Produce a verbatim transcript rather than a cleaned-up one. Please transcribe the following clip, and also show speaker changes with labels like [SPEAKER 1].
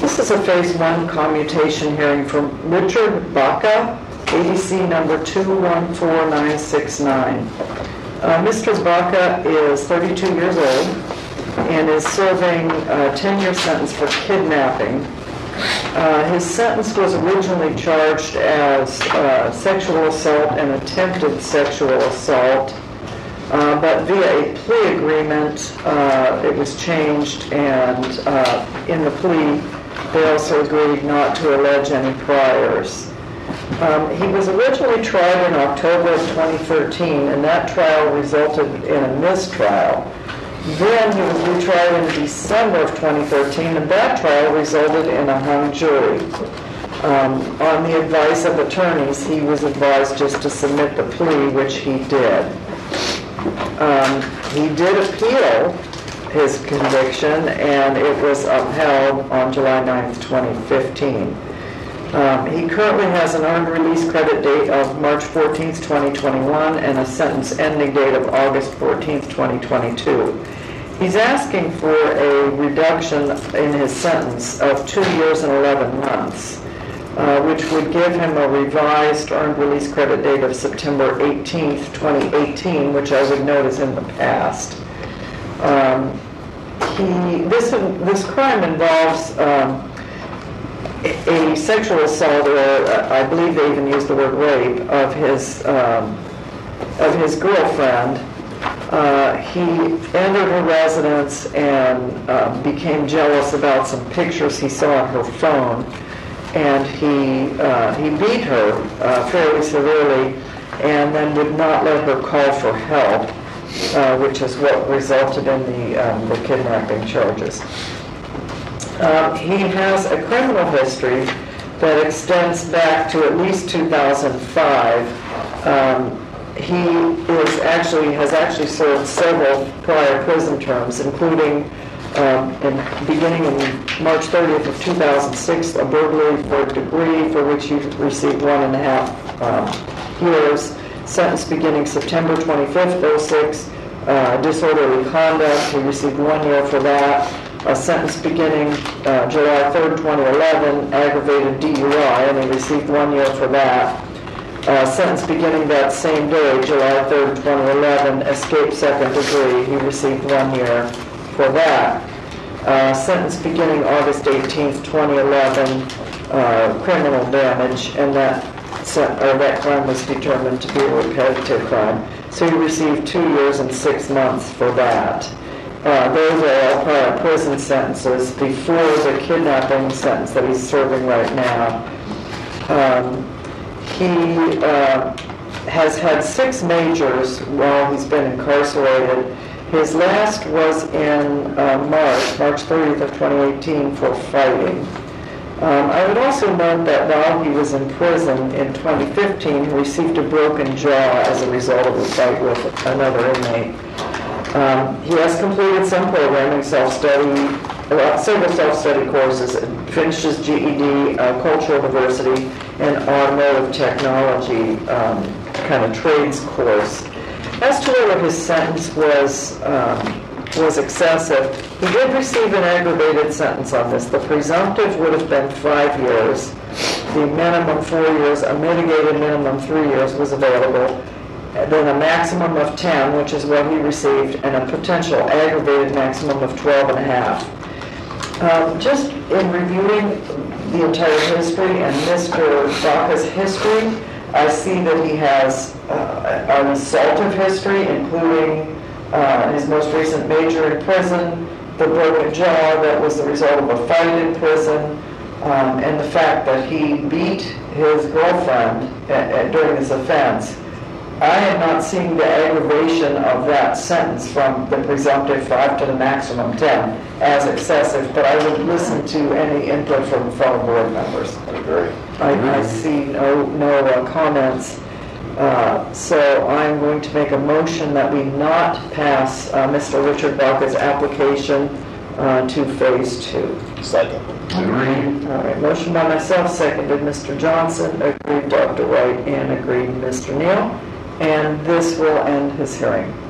[SPEAKER 1] This is a phase one commutation hearing from Richard Baca, A D C number two one four nine six nine. Uh, Mister Baca is thirty-two years old and is serving a ten-year sentence for kidnapping. Uh, his sentence was originally charged as uh, sexual assault and attempted sexual assault, uh, but via a plea agreement, uh, it was changed, and uh, in the plea, they also agreed not to allege any priors. Um, he was originally tried in October of twenty thirteen, and that trial resulted in a mistrial. Then he was retried in December of twenty thirteen, and that trial resulted in a hung jury. Um, on the advice of attorneys, he was advised just to submit the plea, which he did. Um, he did appeal his conviction, and it was upheld on July ninth, twenty fifteen. Um, he currently has an earned release credit date of March fourteenth, twenty twenty-one, and a sentence ending date of August fourteenth, twenty twenty-two. He's asking for a reduction in his sentence of two years and eleven months, uh, which would give him a revised earned release credit date of September eighteenth, twenty eighteen, which I would note is in the past. Um, he, this, this crime involves um, a sexual assault, or uh, I believe they even used the word rape, of his um, of his girlfriend. Uh, he entered her residence and uh, became jealous about some pictures he saw on her phone, and he uh, he beat her uh, fairly severely, and then would not let her call for help, uh, which is what resulted in the um, the kidnapping charges. Um, he has a criminal history that extends back to at least two thousand five. Um, he is actually has actually served several prior prison terms, including um, in, beginning in March thirtieth of two thousand six, a burglary for a degree for which he received one and a half um, years. Sentence beginning September twenty-fifth, oh six, uh, disorderly conduct. He received one year for that. A sentence beginning uh, July third, twenty eleven, aggravated D U I, and he received one year for that. Uh, sentence beginning that same day, July third, twenty eleven, escape second degree. He received one year for that. Uh, sentence beginning August eighteenth, twenty eleven, uh, criminal damage, and that or that crime was determined to be a repetitive crime. So he received two years and six months for that. Uh, those are all prior prison sentences before the kidnapping sentence that he's serving right now. Um, he uh, has had six majors while he's been incarcerated. His last was in uh, March, March thirtieth of twenty eighteen, for fighting. Um, I would also note that while he was in prison in twenty fifteen, he received a broken jaw as a result of a fight with another inmate. Um, he has completed some programming, self-study, uh, several self-study courses, and finished his G E D, uh, cultural diversity, and automotive technology um, kind of trades course. As to whether his sentence was um, was excessive, he did receive an aggravated sentence on this. The presumptive would have been five years. The minimum four years, a mitigated minimum three years was available. Then a maximum of ten, which is what he received, and a potential aggravated maximum of twelve and a half. Um, just in reviewing the entire history and Mister Baca's history, I see that he has uh, an assaultive history, including uh, his most recent major in prison, the broken jaw that was the result of a fight in prison, um, and the fact that he beat his girlfriend at, at, during his offense. I am not seeing the aggravation of that sentence from the presumptive five to the maximum ten as excessive, but I would listen to any input from fellow board members.
[SPEAKER 2] I agree.
[SPEAKER 1] I, I see no, no uh, comments. Uh, so I'm going to make a motion that we not pass uh, Mister Richard Baca's application uh, to phase two.
[SPEAKER 2] Second.
[SPEAKER 1] Agreed. All right, motion by myself, seconded Mister Johnson, agreed Doctor White, and agreed Mister Neal. And this will end his hearing.